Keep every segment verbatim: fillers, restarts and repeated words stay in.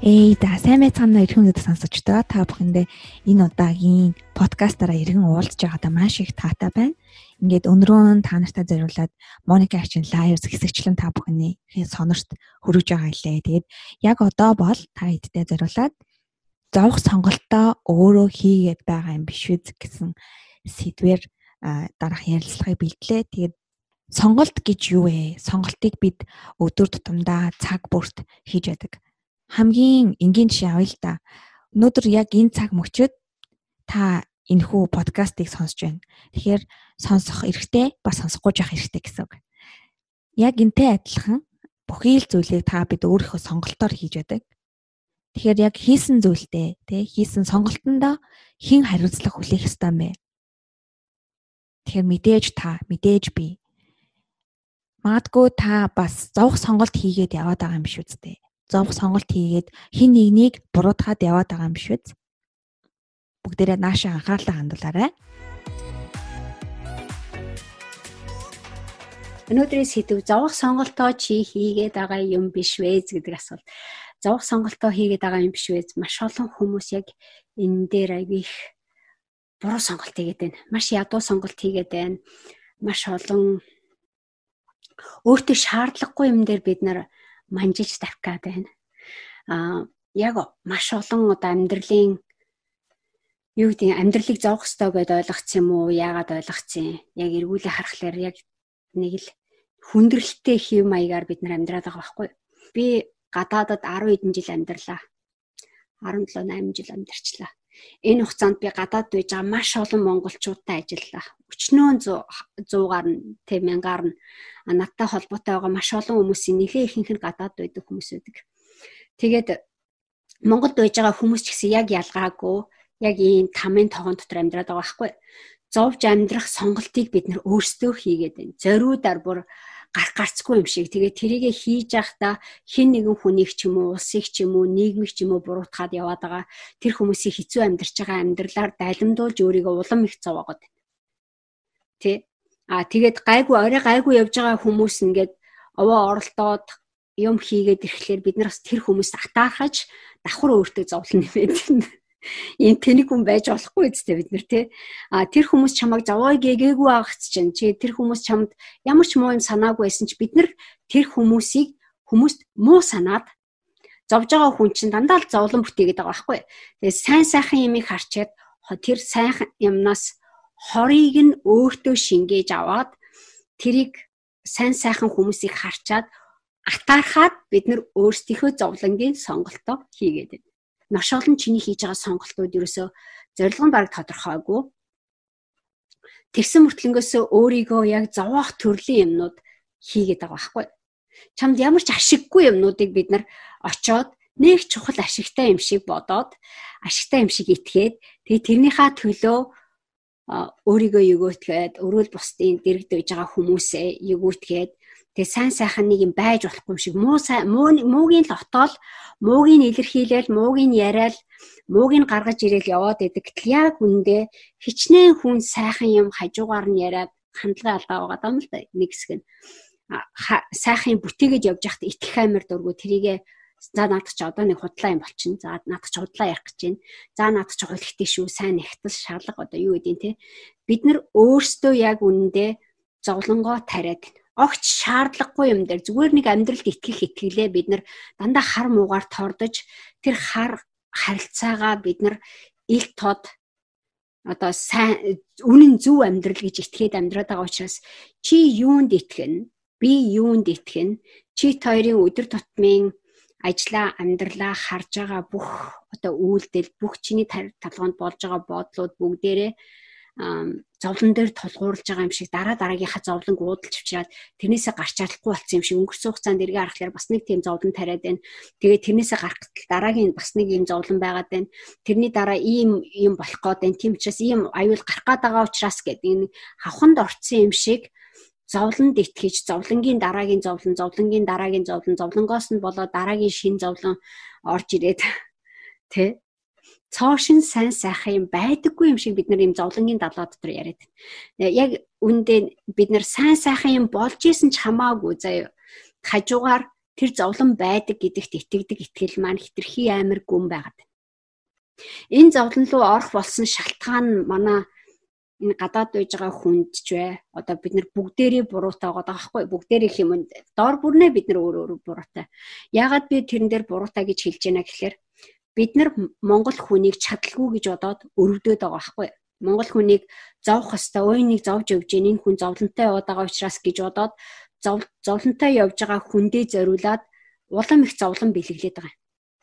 Эй, за сайн байцгаана эрхэм зөв сонсогчдоо та бүхэндээ энэ удаагийн подкастаараа иргэн уулзж байгаадаа маш их таатай байна. Ингээд өндрөө та нартай зориулаад Monica Action Live хэсэгчлэн та бүхний сонорт хүргэж байгаа илээ. Тэгээд яг одоо бол та хэдтэй зориулаад зовх сонголтоо өөрөө хийгээд байгаа юм биш үү гэсэн сэдвээр дараах ярилцлагыг бэлдлээ. Тэгээд сонголт гэж юу вэ? Сонголтыг бид өдөр тутамдаа цаг бүрт хийж байдаг. Хамгийн энгийн жишээ авъя л да. Өнөөдөр яг энэ цаг мөчид та энэхүү подкастыг сонсож байна. Тэгэхээр сонсох эрхтэй ба сонсохгүй явах эрхтэй гэсэн үг. Яг энтэй адилхан бүхий л зүйлийг та бид өөрийнхөө сонголтоор хийж байдаг. Тэгэхээр яг хийсэн зүйлдээ тий хийсэн сонголтондоо хэн хариуцлага хүлээх ёстой юм бэ? Тэгэхээр мэдээж та, мэдээж би. Магадгүй та бас зовх сонголт хийгээд яваад байгаа юм биш үстэй. Зовх сонголт хийгээд хин нэгнийг буруутгаад яваад байгаа юм биш үү? Бүгдээрээ наашаа анхаарлаа хандуулаарай. Өнөөдрийн сэдв зовх сонголтоо чи хийгээд байгаа юм биш вэ гэдэг асуулт. Зовх сонголтоо хийгээд байгаа юм биш вэ? Маш олон хүмүүс яг энэ дээр аяг их буруу сонголт хийгээд байна. Маш ядуу сонголт хийгээд байна. Маш олон өөртөө шаардлагагүй юм дээр бид нар манжилж тавих гад байна. Аа яг маш олон одоо амьдралын юу гэдэг амьдралыг зовх ёстой гэдээ ойлгоцсон юм уу? Яагаад ойлгоцсон? Яг эргүүлээ харахаар яг нэг л хүндрэлтэй хэв маягаар бид нар амьдраад байгаа байхгүй. Би гадаадад арван хэдэн жил амьдралаа. арван долоо найман жил амьдарчлаа. Энэ хугацаанд би гадаад байж байгаа маш олон монголчуудтай ажиллалаа. Өчнөө зуугаар нь, тэ мянгаар нь надтай холбоотой байгаа маш олон хүмүүсийн нэлээ ихэнх нь гадаад байдаг хүмүүс байдаг. Тэгээд Монголд байж байгаа хүмүүс ч гэсэн яг ялгаагүй яг ийм тамийн тогоон дотор амьдраад байгаа байхгүй. Зовж амьдрах сонголтыг бид нар өөрсдөө хийгээд байна. Зориудаар бүр гарах гарцгүй юм шиг. Тэгээд тэрийгэ хийж байхдаа хэн нэгэн хүнийг ч юм уу, улсыг ч юм уу, нийгмийг ч юм уу буруутгаад яваад байгаа. Тэр хүмүүсийн хэцүү амьдарч байгаа амьдралаар дайлимдуулж өөрийгөө улам их зовоогод байна. Тэ? А тэгээд гайгүй орой гайгүй явж байгаа хүмүүс ингээд овоо оролдоод юм хийгээд ирэхлээр бид нар бас тэр хүмүүст атаархаж давхар өөртөө зовлон нэмээд ийм тэнэг хүн байж болохгүй үстэй бид нар тий. А тэр хүмүүс чамайг зовоё гээгээгүй агц чинь чи тэр хүмүүс чамд ямар ч муу юм санаагүй байсан чи бид нар тэр хүмүүсийг хүмүүст муу санаад зовж байгаа хүн чинь дандаа л зовлон бүтээгээд байгаа байхгүй. Тэгээ сайн сайхан юмыг харчаад тэр сайхан юмнаас хорийг нь өөртөө шингээж аваад тэрийг сайн сайхан хүмүүсийг харчаад атаархаад бид нар өөрсдийнхөө зовлонгийн сонголтоо хийгээд байна. Маш олон чиний хийж байгаа сонголтууд ерөөсөө зорилго нь баг тодорхойгүй. Тэгсэн мөртлөнгөөсөө өөрийгөө яг зовоох төрлийн юмнууд хийгээд байгаа байхгүй. Чамд ямар ч ашиггүй юмнуудыг бид нар очоод нэг чухал ашигтай юм шиг бодоод ашигтай юм шиг итгээд тэгээ тэрнийхээ төлөө өөрийгөө өгөөтгээд өрөөл бусдын дэрэгд байж байгаа хүмүүсээ өгөөтгээд тэгээ сайн сайхан нэг юм байж болохгүй юм шиг муу муугийн л отоол муугийн илэрхийлэл муугийн яриал муугийн гаргаж ирээл яваад байдаг. Гэтэл яг үндэ хичнээн хүн сайхан юм хажуугаар нь яриад хандлага алдаа байгаа юм л да. Нэг хэсэг нь сайхан бүтээгээд явж байхад итгэх амир дургу тэрийгэ за наадах чи одоо нэг худлаа юм болчихно. За наадах чи худлаа ярих гэж байна. За наадах чи хөлхтэй шүү. Сайн нэгтс шалга одоо юу гэдэг те. Бид нар өөрсдөө яг үнэндээ зовлонгоо тариад огч шаардлагагүй юм дээр зүгээр нэг амьдралд итгэх итгэлээ бид нар дандаа хар муугаар тордож тэр хар харилцаагаа бид нар ил тод одоо сайн үнэн зөв амьдрал гэж итгээд амьдраад байгаа учраас чи юунд итгэн би юунд итгэн чи хоёрын өдөр тутмын ажлаа амьдралаа харж байгаа бүх одоо үйлдэл бүх чиний талгоонд болж байгаа бодлууд бүгдээрээ зовлон дээр тулгуурлаж байгаа юм шиг дараа дараагийнхаа зовлонг уудалж авчираад тэрнээсээ гарч чадахгүй болсон юм шиг өнгөрсөн хугацаанд эргээ харахаар бас нэг тийм зовлон тариад байна. Тэгээд тэрнээсээ гарах дараагийн бас нэг юм зовлон байгаад байна. Тэрний дараа ийм юм болох гээд байна. Тийм учраас ийм аюул гарах гээд байгаа учраас гэдэг энэ хавханд орцсон юм шиг зовлонд итгэж зовлонгийн дараагийн зовлон, зовлонгийн дараагийн зовлон, зовлонгоос нь болоод дараагийн шин зовлон орж ирээд тэ цоошин сайн сайхан юм байдаггүй юм шиг бид нар юм зовлонгийн далаа дотор яриад байна. Яг үндэ бид нар сайн сайхан юм болж исэн ч хамаагүй заяа хажуугаар тэр зовлон байдаг гэдэгт итгэдэг итгэл маань хитрхи амар гүн байгаад байна. Энэ зовлон руу орох болсон шалтгаан манай энэ гадаад байж байгаа хүнд ч бай. Одоо бид нар бүгдээрээ буруутай байгаа байхгүй. Бүгдээрээ хэмэнд доор бүрнээ бид нар өөр өөр буруутай. Яагаад би тэрэн дээр буруутай гэж хэлж байна гэхээр бид нар Монгол хүнийг чадалгүй гэж бодоод өрөвдөд байгаа байхгүй. Монгол хүнийг зовх хэвээр өөнийг зовж явж гин энэ хүн зовлонтой яваад байгаа учраас гэж бодоод зовлонтой явж байгаа хүндээ зориулаад улам их зовлон бэлэглээд байгаа.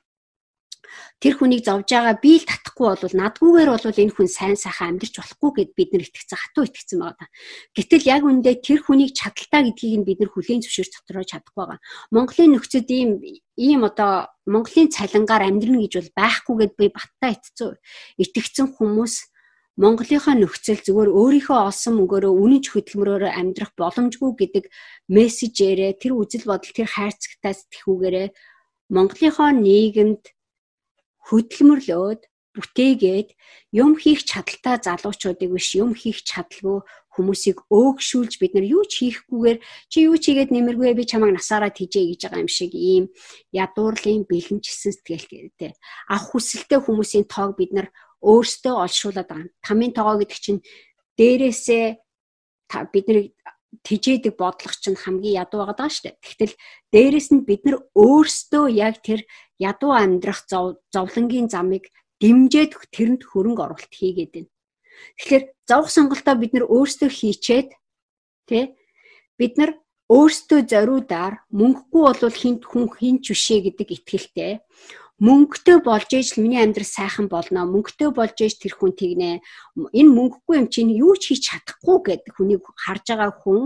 Тэр хүнийг зовж байгаа би л татахгүй бол надгүйгээр бол энэ хүн сайн сайхан амьдарч болохгүй гэд бид нар итгэцэн хатуу итгэцэн байгаа. Гэтэл яг үндэ тэр хүнийг чадaltaа гэдгийг нь бид нар хүлээн зөвшөөрч дотроо чадахгүй байгаа. Монголын нөхцөд ийм ийм одоо Монголын цалингаар амьдрна гэж бол байхгүй гэд би баттай итцэн итгэцэн хүмүүс Монголынхаа нөхцөл зүгээр өөрийнхөө олсон мөнгөөрөө үнэнч хөдөлмөрөөр амьдрах боломжгүй гэдэг мессежээрээ тэр үзэл бодол тэр хайрцагтаа сэтгэхүүгээрээ Монголынхаа нийгэмд хөдөлмөрлөөд бүтээгээд юм хийх чадaltaа залуучуудыг биш юм хийх чадалгүй хүмүүсийг өөгшүүлж бид нар юу ч хийхгүйгээр чи юу ч хийгээд нэмэргүй би чамайг насаараа тийжээ гэж байгаа юм шиг ийм ядуурлын бэлэнчсэн сэтгэлтэй авах хүсэлтэй хүмүүсийн тоог бид нар өөрсдөө олшуулад байгаа. Тамийн тоогоо гэдэг чинь дээрээсээ бид нар тижээдэг бодлого чинь хамгийн ядуу байгаа шүү дээ. Тэгтэл дээрээс нь бид нар өөрсдөө яг тэр ядуу амьдрах зовлонгийн замыг дэмжиж тэрэнд хөрөнгө оруулалт хийгээд байна. Тэгэхээр зовх сонголтоо бид нар өөрсдөө хийчээд тий бид нар өөрсдөө зориудаар мөнгөгүй бол хинт хүн хинч бишээ гэдэг итгэлтэй мөнгөтэй болж ээж миний амьдрал сайхан болно. Мөнгөтэй болж ээж тэр хүн тэгнэ. Энэ мөнгөгүй юм чинь юу ч хийж чадахгүй гэдэг хүнийг харж байгаа хүн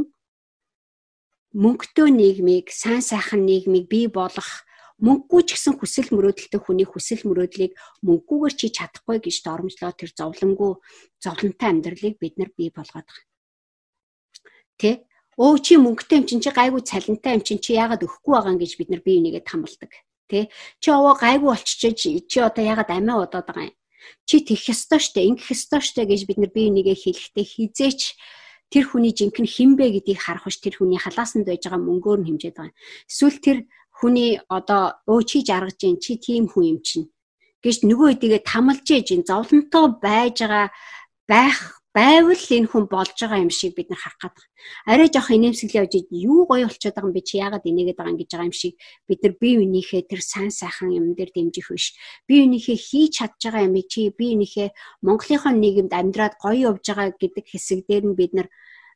мөнгөтэй нийгмийг, сайн сайхан нийгмийг бий болгох мөнгөгүй ч гэсэн хүсэл мөрөөдөлтэй хүний хүсэл мөрөөдлийг мөнгөгүйгээр чи чадахгүй гэж доромжлоо тэр зовлонгүй зовлонтой амьдралыг бид нар бий болгоод байгаа. Тэ? Өө чи мөнгөтэй юм чинь чи гайгүй цалинтай юм чинь чи яагаад өгөхгүй байгаа юм гэж бид нар бие бинийгээ тамалдаг. Тэ? Чи овоо гайгүй болчихж чи одоо яагаад амиа удаад байгаа юм? Чи тэгэх ёстой штэ, ингэх ёстой штэ гэж бид нар бие бинийгээ хэлэхдээ хизээч тэр хүний жинхэнэ хинбэ гэдгийг харах биш тэр хүний халаасанд байж байгаа мөнгөөр нь хэмжээд байгаа. Эсвэл тэр хүний одоо өө чи жаргаж гин чи тийм хүн юм чинь гэж нөгөө хэдийгээ тамалж ээж зовлонтой байж байгаа байх байвал энэ хүн болж байгаа юм шиг бид нар харах гэдэг. Арай жоох инээмсэглээ явж юу гоё болчиход байгаа юм би чи яагаад инээгээд байгаа юм гэж байгаа юм шиг бид нар бие биенийхээ тэр сайн сайхан юм дээр дэмжих биш. Бие биенийхээ хийж чадж байгаа юмыг чи бие биенийхээ Монголынхаа нийгэмд амьдраад гоё явж байгаа гэдэг хэсэг дээр нь бид нар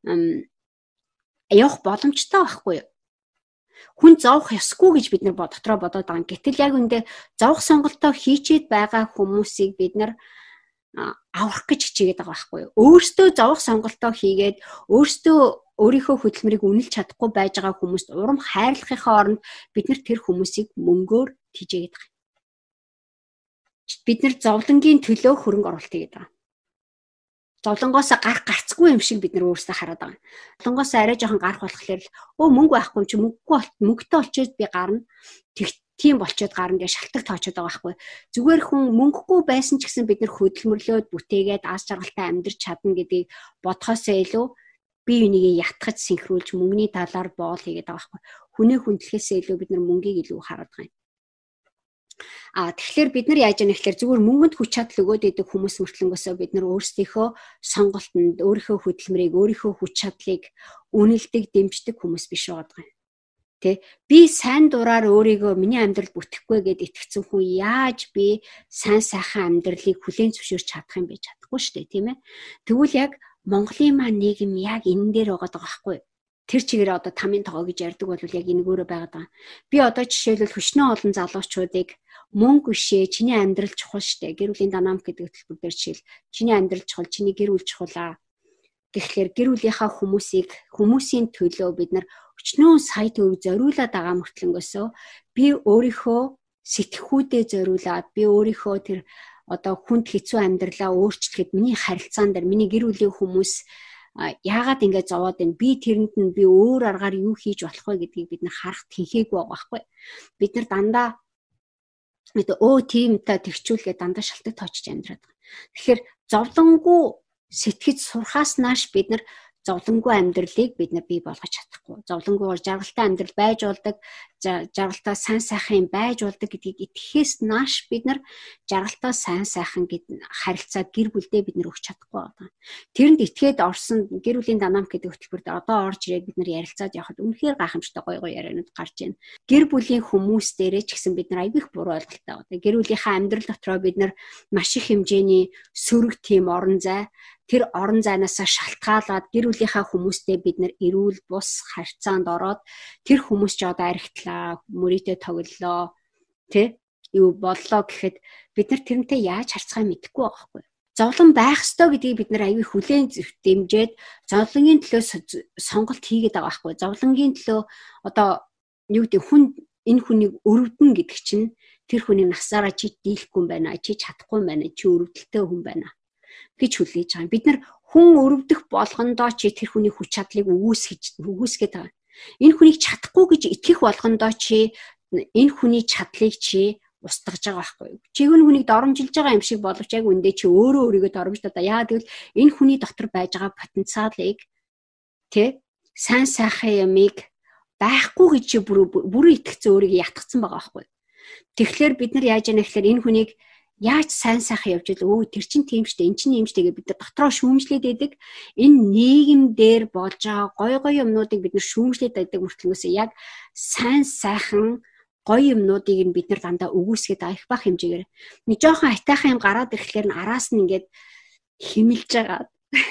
явах боломжтой байхгүй юу? Хүн зовх ёсгүй гэж бид нар дотроо бодоод байгаа. Гэтэл яг үндэ зовх сонголтоо хийчихэд байгаа хүмүүсийг бид нар аврах гэж хичээгээд байгаа байхгүй юу? Өөртөө зовх сонголтоо хийгээд өөртөө өөрийнхөө хөдөлмөрийг үнэлж чадахгүй байж байгаа хүмүүст урам хайрлахынхаа оронд бид нар тэр хүмүүсийг мөнгөөр тижээгээд байгаа. Бид нар зовлонгийн төлөө хөрөнгө оруулалт хийгээд байгаа. Зовлонгоос гарах гарцгүй юм шиг бид нар өөрсдөө хараад байгаа. Зовлонгоос арай жоохон гарах болохоор л өө мөнгө байхгүй юм чи мөнгөгүй болт мөнгөтэй болчиход би гарна. Тийм болчиход гарна гэж шалтгаан тоочод байгаа байхгүй. Зүгээр хүн мөнгөгүй байсан ч гэсэн бид нар хөдөлмөрлөөд бүтээгээд аз жаргалтай амьдрч чадна гэдгийг бодхоосоо илүү бие бинийгээ ятгах синхруулж мөнгөний талаар боол хийгээд байгаа байхгүй. Хүнээ хүндлэхээсээ илүү бид нар мөнгийг илүү хараад байгаа юм. А тэгэхээр бид нар яаж яах вэ гэхээр зүгээр мөнгөнд хүч чадал өгөөд идэг хүмүүс мөртлөнгөөсөө бид нар өөрсдийнхөө сонголтонд өөрийнхөө хөдөлмөрийг өөрийнхөө хүч чадлыг үнэлдэг дэмждэг хүмүүс биш байгаа юм. Тэ би сайн дураар өөрийгөө миний амьдрал бүтэхгүй гэд итгэцэн хүн яаж би сайн сайхан амьдралыг хүлээн зөвшөөрч чадах юм бэ? Чадахгүй шүү дээ, тийм ээ. Тэгвэл яг Монголын маань нийгэм яг энэ дээр байгаа даа байхгүй юу? Тэр чигээр одоо тамийн тоогоо гэж ярьдаг бол яг энэгөөрөө байгаад байгаа. Би одоо жишээлбэл хөшнөө олон залуучуудыг мөнгө бишээ чиний амьдрал чухал штэ. Гэр бүлийн динамик гэдэг төлбөр дээр жишээл чиний амьдрал чухал, чиний гэр бүл чухал. Тэгэхээр гэр бүлийнхаа хүмүүсийг хүмүүсийн төлөө бид нар өчнөө сая төгрөг зориулаад байгаа мөртлөнгөөсөө би өөрийнхөө сэтгхүүдэд зориулаад би өөрийнхөө тэр одоо хүнд хэцүү амьдралаа өөрчлөхөд миний харилцаан дээр миний гэр бүлийн хүмүүс яагаад ингэж зовоод байна? Би тэрэнд нь би өөр аргаар юу хийж болох вэ гэдгийг бид нар харах тэнхээгүй байгаа байхгүй. Бид нар дандаа өө тийм та тэгчүүлгээ дандаа шалтгаан тоочж амьдраад байгаа. Тэгэхээр зовлонгүй сэтгэж сурхаас нааш бид нар зовлонгүй амьдралыг бид нар бий болгож чадахгүй. Зовлонгүйгээр жаргалтай амьдрал байж болдог, жаргалтай сайн сайхан байж болдог гэдгийг итгэхээс нааш бид нар жаргалтай сайн сайхан гэд харилцаа гэр бүлдээ бид нар өгч чадахгүй байна. Тэрэнд итгээд орсон гэр бүлийн динамик гэдэг хөтөлбөрт одоо орж ирээд бид нар ярилцаад явхад үнэхээр гайхамшигтай гоё гоё яриануд гарч байна. Гэр бүлийн хүмүүс дээрээ ч гэсэн бид нар аягүй их буруу ойлголттой байна. Гэр бүлийнхаа амьдрал дотроо бид нар маш их хэмжээний сөрөг тийм орон зай, тэр орон зайнаас шалтгаалаад гэр бүлийнхаа хүмүүстэй бид нар эрүүл бус харьцаанд ороод тэр хүмүүс ч одоо аригтлаа, мөрийтэй тоглолоо, тэ юу боллоо гэхэд бид нар тэрнтэй яаж харьцахаа мэдэхгүй байхгүй. Зовлон байх ёстой гэдгийг бид нар аягүй хүлээн дэмжиж зовлонгийн төлөө сонголт хийгээд байгаа байхгүй. Зовлонгийн төлөө одоо юу гэдэг хүн энэ хүнийг өрөвдөн гэдэг чинь тэр хүний насаараа чи дийлэхгүй юм байна, чи чадахгүй юм байна, чи өрөвдөлттэй хүн байна гэж хүлээж байгаа. Бид нар хүн өрөвдөх болгондоо чи тэр хүний хүч чадлыг өгөөсгэж өгөөсгээд байгаа. Энэ хүнийг чадахгүй гэж итгэх болгондоо чи энэ хүний чадлыг чи устгаж байгаа байхгүй юу? Чи энэ хүнийг доромжилж байгаа юм шиг боловч яг үндэ чи өөрөө өөрийгөө доромжлоод байгаа. Яа гэвэл энэ хүний дотор байж байгаа потенциалыг тэ сайн сайхан ямыг байхгүй гэж чи бүрэн итгэцэн өөрийгөө ятгцсан байгаа байхгүй юу? Тэгэхээр бид нар яаж яана гэхээр энэ хүнийг яаж сайн сайхан явж ил өө тэр чин тийм штэ эн чин юм штэ гэж бид нар дотроо шүүмжлээд байдаг. Энэ нийгэмдэр болж байгаа гой гой юмнуудыг бид нар шүүмжлээд байдаг мөртлөөсөө яг сайн сайхан гоё юмнуудыг нь бид нар дандаа өгөөсгээд их бах хэмжээгээр нэг жоохон атайхан юм гараад ирэхлээр нь араас нь ингээд химэлж байгаа.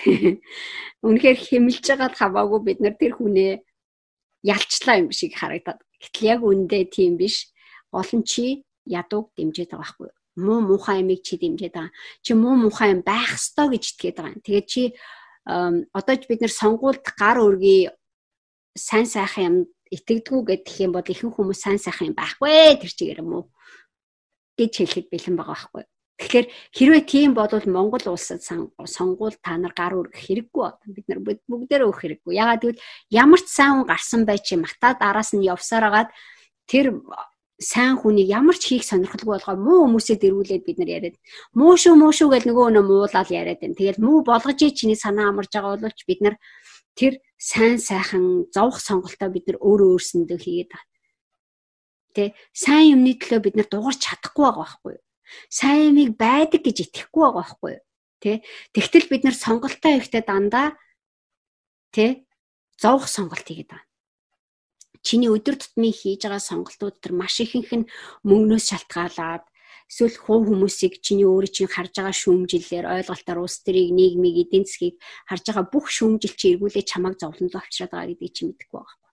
Үнэхээр химэлж байгаад хамаагүй бид нар тэр хүнээ ялчлаа юм шиг харагдаад. Гэтэл яг үндэ тийм биш. Гол нь чи ядууг дэмжиж байгаа байхгүй юу? Муу муухай юмыг чи дэмжиж байгаа. Чи муу муухай юм байх ёстой гэж итгээд байгаа. Тэгээд чи одоо ч бид нар сонгуульд гар өргөе сайн сайхан юм итгэдэггүй гэдэг юм бол ихэнх хүмүүс сайн сайхан юм байхгүй тэр чигээр юм уу гэж хэлэхэд бэлэн байгаа байхгүй. Тэгэхээр хэрвээ тийм бодвол Монгол улсад сонгуул та нар гар өргөх хэрэггүй байна. Бид нар бүгдээрээ өгөх хэрэггүй. Ягаад гэвэл ямар ч сайн хүн гарсан бай чи матад араас нь явсаар агаад тэр сайн хүнийг ямар ч хийх сонирхолгүй болгоо муу хүмүүсээ дэргүүлээд бид нар яриад муу шүү муу шүү гэж нөгөө өнөө муулаад яриад байна. Тэгэл муу болгож чиний санаа амарж байгаа боловч бид нар тэр сайн сайхан зовх сонголтоо бид нар өөрөө өөрсөндөө хийгээд байна. Тэ сайн юмны төлөө бид нар дуурч чадахгүй байгаа байхгүй юу? Сайн юмыг байдаг гэж итгэхгүй байгаа байхгүй юу? Тэ тэгтэл бид нар сонголтоо хийхдээ дандаа тэ зовх сонголт хийгээд байна. Чиний өдөр тутмын хийж байгаа сонголтууд төр маш ихэнх нь мөнгнөөс шалтгаалаад эсвэл хувь хүмүүсийг чиний өөрөө чинь харж байгаа шүүмжиллээр ойлголтоор улс төрийг нийгмийг эдийн засгийг харж байгаа бүх шүүмжил чи эргүүлээ чамайг зовлонд авчираад байгаа гэдгийг чи мэдэхгүй байгаа.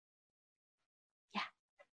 Яа.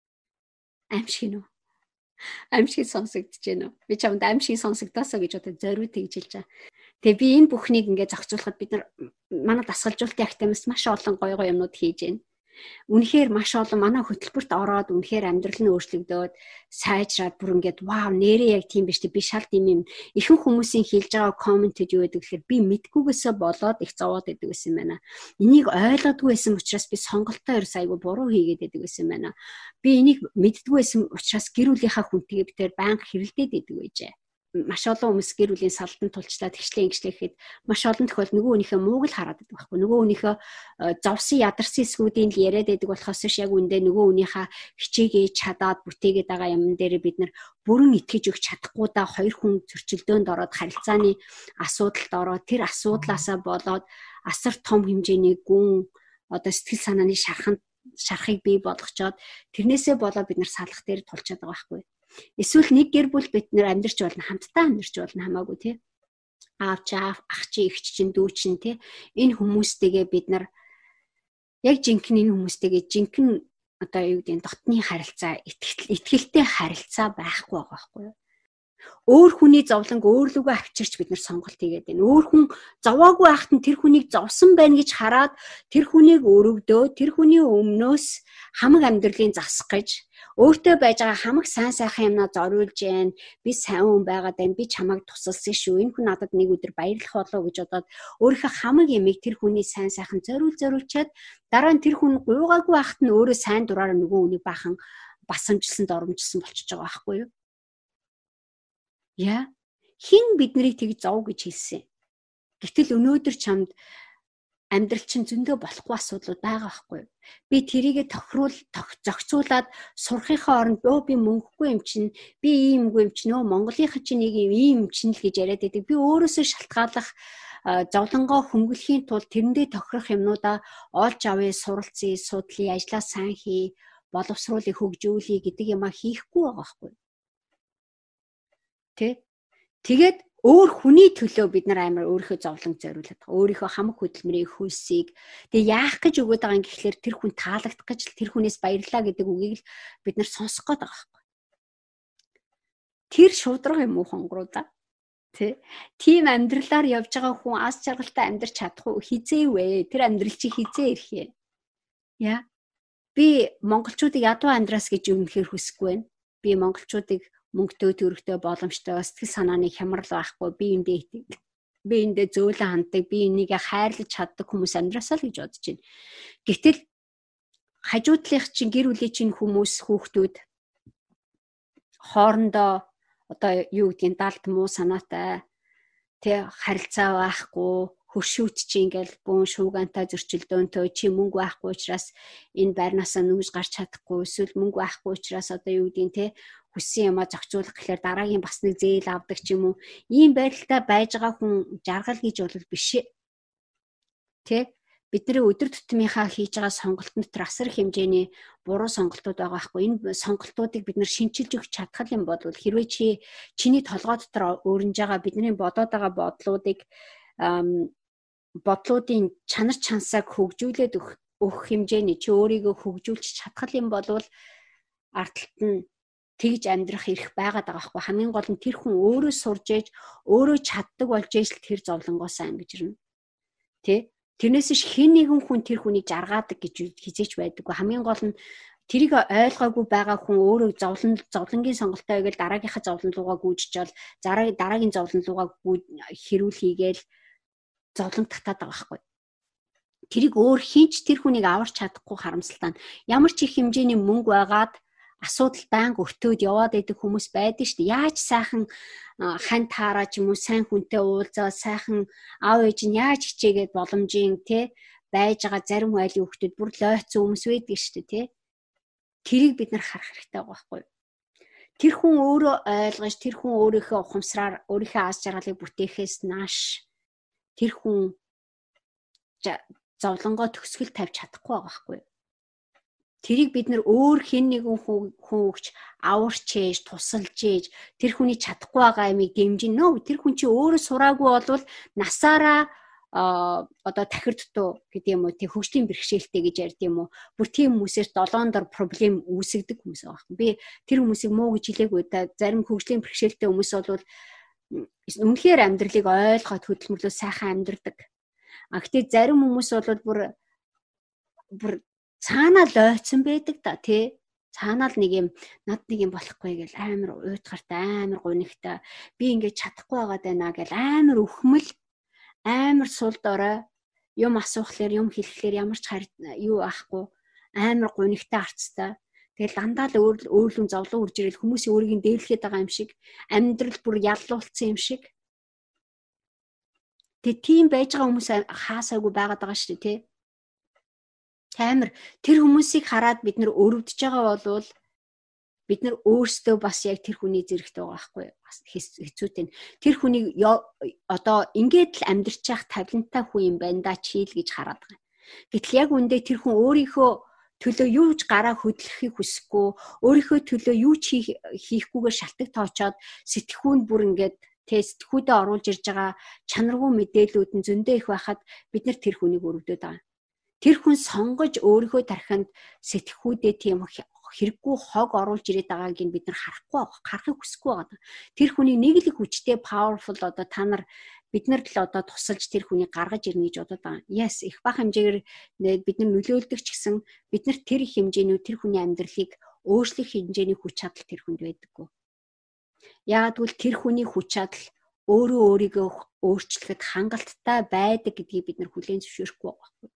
Аимшиг нөө. Аимшиг сонсогдож байна уу? Би чамд аимшиг сонсогдосоо гэж одоо зориуд тэгж хэлж байгаа. Тэгээ би энэ бүхнийг ингээд зохицуулахад бид нар манай дасгалжуулалтын активист маш олон гоё гоё юмнууд хийж байна. Үнэхээр маш олон манай хөтөлбөрт ороод үнэхээр амьдрал нь өөрчлөгдөөд сайжраад бүр ингээд вау нэрээ яг тийм биш тий би шал тийм юм ихэнх хүмүүсийн хэлж байгаа комментэд юу гэдэг гэхээр би мэдгүйгээсээ болоод их зовоод байдаг гэсэн юм байна. Энийг ойлгодгүй байсан учраас би сонголтоо ерөөс айгүй буруу хийгээд байдаг гэсэн юм байна. Би энийг мэддгүй байсан учраас гэр бүлийнхаа хүнтэйгээ би тэр байнга хэрэлдээд байдаг байжээ. Маш олон хүмүүс гэр бүлийн салдан тулчлаад тэгшлээ ингэчлээ гэхэд маш олон тохиолдолд нөгөө хүнийхээ мууг л хараад байдаг байхгүй. Нөгөө хүнийхээ зовсон ядарсан эсгүүдийн л яриад байдаг болохоос ш яг үндэ нөгөө хүнийхээ хичээгээ чадаад бүтээгээд байгаа юм дээр бид нар бүрэн итгэж өгч чадахгүй да хоёр хүн зөрчилдөөнд ороод харилцааны асуудалд ороод тэр асуудлаасаа болоод асар том хэмжээний гүн одоо сэтгэл санааны шарханд шархыг бий болгочоод тэрнээсээ болоод бид нар салах дээр тулчаад байгаа байхгүй. Эсвэл нэг гэр бүл бид нэр амьдарч болно хамтдаа амьдарч болно хамаагүй тий аав чаав ах чи эгч чин дүү чин тий энэ хүмүүстэйгээ бид нар яг жинхэнэ энэ хүмүүстэйгээ жинхэнэ одоо юу гэдэг дотны харилцаа итгэлтэй харилцаа байхгүй байгаа байхгүй юу? Өөр хүний зовлонг өөрлөгөө авчирч бид нар сонголт хийгээд байна. Өөр хүн зовоогүй байхад нь тэр хүнийг зовсон байна гэж хараад тэр хүнийг өрөвдөө тэр хүний өмнөөс хамаг амьдралын засах гэж өөртөө байж байгаа хамаг сайн сайхан юмнаа зориулж जैन би сайн хүн байгаад байна би чамайг тусалсан шүү энэ хүн надад нэг өдөр баярлах болоо гэж бодоод өөрийнхөө хамаг ямиг тэр хүний сайн сайхан зориул зориулчаад дараа нь тэр хүн гуйгаагүй байхад нь өөрөө сайн дураараа нөгөө үнийг бахан басамжилсан доромжилсан болчихж байгаа байхгүй юу? Яа хин биднийг тэг зов гэж хэлсэн. Гэтэл өнөөдөр чамд амьдрал чинь зөндөө болохгүй асуудлууд байгаа байхгүй. Би тэрийгэ тохируул зохицуулаад сурахынхаа оронд өө би мөнгөгүй юм чинь, би иймгүй юм чинь, өө Монголынхаа чинь нэг ийм юм чинь л гэж яриад байдаг. Би өөрөөсөө шалтгааллах зовлонгоо хөнгөлөхийн тулд тэрэндээ тохирох юмнуудаа олж авъя, суралцъя, судлъя, ажлаа сайн хий, боловсруулъя, хөгжүүлъя гэдэг юмаа хийхгүй байгаа байхгүй. Тэ? Тэгээд өөр хүний төлөө бид нар амар өөрийнхөө зовлон зориулдаг. Өөрийнхөө хамаг хөдөлмөрийн хөлсийг тэгээ яах гэж өгöd байгаа юм гэхлээр тэр хүн таалагдах гэж тэр хүнээс баярлаа гэдэг үгийг л бид нар сонсох гээд байгаа байхгүй. Тэр шудраг юм уу хонгороо да? Тэ? Тим амьдралаар явж байгаа хүн аз жаргалтай амьдрч чадах уу? Хизээ вэ? Тэр амьдрал чи хизээ ирэх юм? Яа. Би монголчуудыг ядуу амьдраас гэж өмнөхөр хүсэхгүй байна. Би монголчуудыг мөнгөтэй, төрхтэй, боломжтой, сэтгэл санааны хямрал байхгүй, би эндээ итгэдэг. Би эндээ зөөлөн ханддаг, би энийг хайрлаж чаддаг хүмүүс амьдрасаа л гэж бодож байна. Гэтэл хажуудлынх чинь гэр бүлийн чинь хүмүүс, хүүхдүүд хоорондоо одоо юу гэдгийг далд муу санаатай, тэ харилцаа байхгүй, хөршүүт чи ингээл бүүн шуугантай зөрчилдөөнтэй чи мөнгө байхгүй учраас энэ байрнаасаа нүүж гарч чадахгүй, эсвэл мөнгө байхгүй учраас одоо юу гэдгийг те хүссэн юмаа зохицуулах гэхээр дараагийн бас нэг зээл авдаг ч юм уу. Ийм байдлаа байж байгаа хүн жаргал гэж бол биш ээ. Тэ? Бидний өдөр тутмынхаа хийж байгаа сонголт дотор асар их хэмжээний буруу сонголтууд байгаа байхгүй. Энэ сонголтуудыг бид нар шинчилж өгч чадхал юм бол хэрвээ чи чиний толгой дотор өөрнж байгаа бидний бодоод байгаа бодлуудыг бодлуудын чанар чансааг хөгжүүлээд өгөх хэмжээний чи өөрийгөө хөгжүүлж чадхал юм бол ардталт нь тэгж амьдрах эрх байгаад байгаа байхгүй. Хамгийн гол нь тэр хүн өөрөө сурж ээж өөрөө чаддаг болж ээж л тэр зовлонгоо сайн гэж ирнэ. Тэ? Тэрнээс ш хэн нэгэн хүн тэр хүнийг жаргаадаг гэж хизээч байдаггүй. Хамгийн гол нь тэрийг ойлгоогүй байгаа хүн өөрөө зовлон зовлонгийн сонголтоо хийгээл дараагийнхаа зовлон руугаа гүйжчихэл зараа дараагийн зовлон руугаа хэрүүл хийгээл зовлон татаад байгаа байхгүй. Тэрийг өөр хинч тэр хүнийг аварч чадахгүй харамсалтай. Ямар ч их хэмжээний мөнгө байгаад асуудал банк өртөөд яваад байдаг хүмүүс байдаг шүү дээ. Яаж сайхан хань таараа ч юм уу сайн хүнтэй уулзаа сайхан аав ээж нь яаж хичээгээд боломжийн те байж байгаа зарим айлын хүмүүс бүр лойц хүмүүс байдаг шүү дээ те. Тэрийг бид нар харах хэрэгтэй байгаа байхгүй. Тэр хүн өөрөө ойлгож тэр хүн өөрийнхөө ухамсараар өөрийнхөө аз жаргалыг бүтээхээс нааш тэр хүн зовлонгоо төгсгөл тавьж чадахгүй байгаа байхгүй. Тэрийг бид нэр өөр хэн нэгэн хүн өгч аварч ээж тусалж ээж тэр хүний чадахгүй байгаа юмыг дэмжин нөө тэр хүн чи өөрөө сураагүй болвол насаараа одоо тахирдтуу гэдэг юм уу тэг хөгжлийн бэрхшээлтэй гэж ярьд юм уу бүр тийм хүмүүсээс долоон дор проблем үүсгдэг хүмүүс байгаа юм. Би тэр хүмүүсийг муу гэж хэлээгүй да зарим хөгжлийн бэрхшээлтэй хүмүүс бол үнэхээр амьдралыг ойлгоод хөдөлмөрлөө сайхан амьдрдаг. А гэтээ зарим хүмүүс бол бүр бүр цаанаа лойцсон байдаг да тий. Цаанаа л нэг юм над нэг юм болохгүй гэл амар уйтгартай амар гунигтай би ингэж чадахгүй байгаад байна гэл амар өхмөл амар сул дорой юм асуухлаар юм хэлэхлээр ямар ч юу аахгүй амар гунигтай арцтай. Тэгэл дандаа л өөр өөрлөн зовлон үрж ирэл хүмүүсийн өөрийг дээрлэхэд байгаа юм шиг амьдрал бүр яллуулсан юм шиг. Тэг тийм байж байгаа хүмүүс хаасаагүй байгаад байгаа шүү дээ тий. Амар тэр хүмүүсийг хараад бид нэр өрөвдөж байгаа болвол бид нар өөрсдөө бас яг тэр хүний зэрэгтэй байгаа байхгүй бас хэцүүтэй. Тэр хүнийг одоо ингээд л амьдрч явах тавилантай хүн юм байна да чийл гэж хараад байгаа. Гэтэл яг үндэ тэр хүн өөрийнхөө төлөө юу ч гараа хөдлөхийг хүсэхгүй, өөрийнхөө төлөө юу ч хийхгүйгээр шалтак тоочоод сэтгхүүнд бүр ингээд тэ сэтгхүүдэд оруулж ирж байгаа чанаргүй мэдээлүүд нь зөндөө их байхад бид нар тэр хүнийг өрөвдөд байгаа. Тэр хүн сонгож өөрийнхөө тархинд сэтгхүүдэд тийм хэрэггүй хог оруулж ирээд байгааг нь бид нар харахгүй байгаа, харахыг хүсэхгүй байгаа. Тэр хүний нэг л хүчтэй powerful одоо та нар бид нар л одоо тусалж тэр хүнийг гаргаж ирнэ гэж бодоод байгаа. Yes, их бага хэмжээгээр бид нар нөлөөлдөг ч гэсэн бид нар тэр их хэмжээний тэр хүний амьдралыг өөрчлөх хэмжээний хүч чадал тэр хүнд байдаггүй. Яагад гэвэл тэр хүний хүч чадал өөрөө өөрийгөө өөрчлөхөд хангалттай байдаг гэдгийг бид нар хүлээн зөвшөөрөхгүй байгаа.